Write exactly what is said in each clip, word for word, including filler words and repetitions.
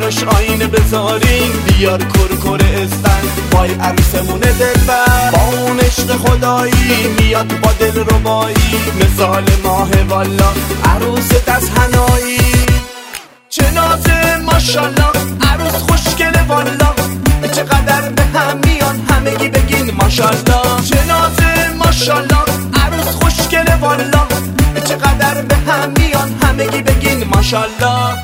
براش آینه بذارین، بیار کرکر استن وای عروسمونه دلبر، با اون عشق خدایی میاد با دل ربایی، مثال ماه والا عروس دست هنایی. چه نازه ماشالله عروس خوشگله والا، چقدر به هم میان همگی بگین ماشالله. چه نازه ماشالله عروس خوشگله والا، چقدر به هم میان همگی بگین ماشالله.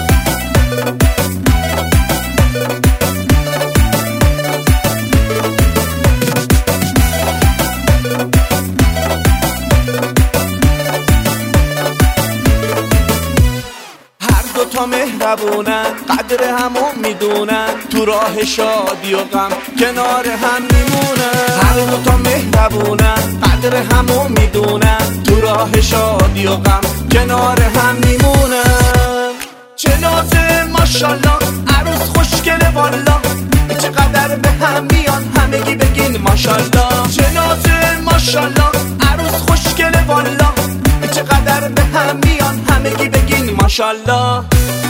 دوتا مهربونن قدر همو میدونن، تو راه شادی و غم کنار هم میمونن. هر دوتا مهربونن قدر همو میدونن، تو راه شادی و غم کنار هم میمونن. چه نازه ماشالله عروس خوشگله والا، چقدر به هم میان همگی بگین ماشالله. چه نازه ماشالله عروس خوشگله والا، چقدر به هم میان همگی بگین ماشالله.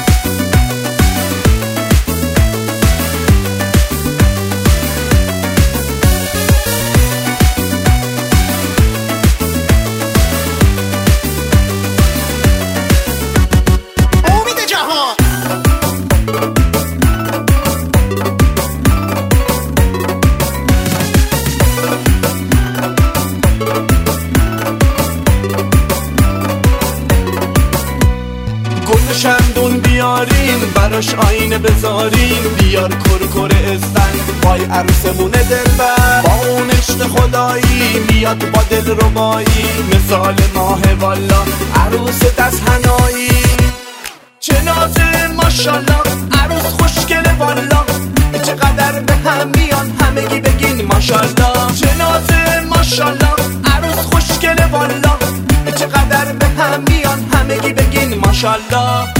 شمدون بیارین براش آینه بذارین، بیار کرکر استن وای عروسمونه دلبر، با اون عشق خدایی میاد با دل ربایی، مثال ماه والا عروس دست هنایی. چه نازه ماشالله عروس خوشگله والا، چقدر به هم میان همگی بگین ماشالله. چه نازه ماشالله عروس خوشگله والا، چقدر به هم میان همگی بگین ماشالله.